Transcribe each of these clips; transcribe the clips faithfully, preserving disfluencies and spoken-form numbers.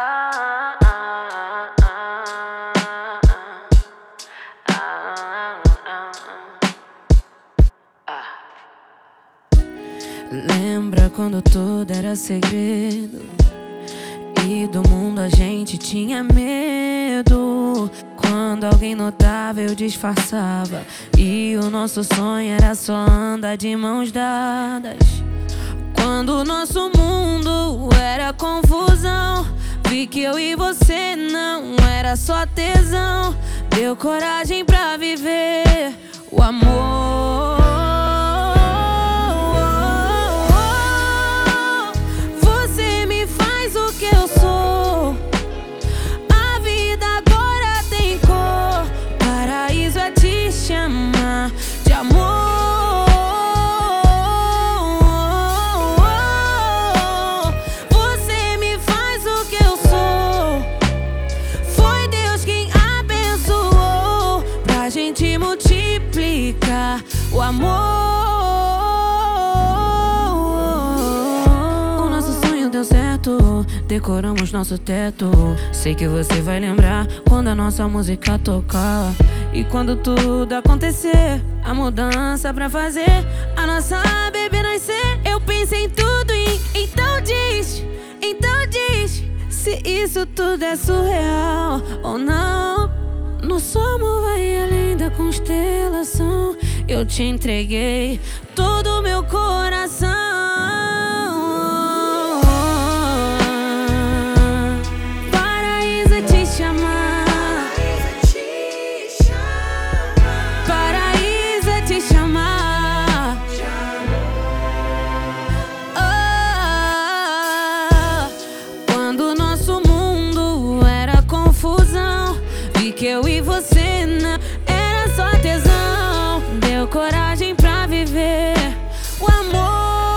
Ah, ah, ah, ah, ah, ah. Lembra quando tudo era segredo e do mundo a gente tinha medo? Quando alguém notava eu disfarçava e o nosso sonho era só andar de mãos dadas. Quando o nosso mundo era confusão, vi que eu e você não era só tesão. Deu coragem pra viver o amor. Você me faz o que eu sou. A vida agora tem cor. Paraíso é te chamar de amor. Gente multiplica o amor. O nosso sonho deu certo, decoramos nosso teto. Sei que você vai lembrar quando a nossa música tocar. E quando tudo acontecer, a mudança pra fazer a nossa bebê nascer. Eu pensei em tudo e então diz, então diz se isso tudo é surreal ou não. Nosso amor vai além da constelação. Eu te entreguei todo o meu coração. Paraíso é te chamar. Paraíso é te chamar. Oh, quando nosso mundo era confusão, vi que eu e você não era só tesão. Deu coragem pra viver o amor.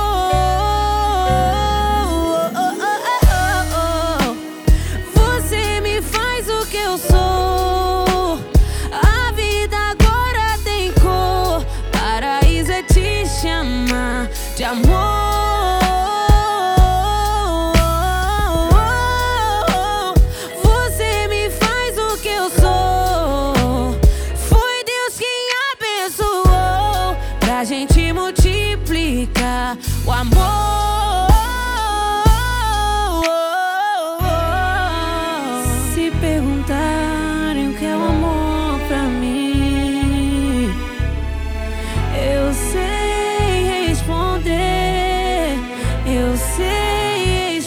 Você me faz o que eu sou. A vida agora tem cor. Paraíso é te chamar de amor. A gente multiplica o amor. Se perguntarem o que é o amor pra mim, eu sei responder, eu sei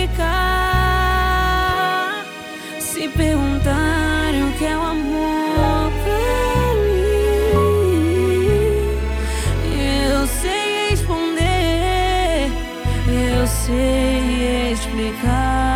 explicar. Se perguntarem o que é o amor pra eu sei explicar.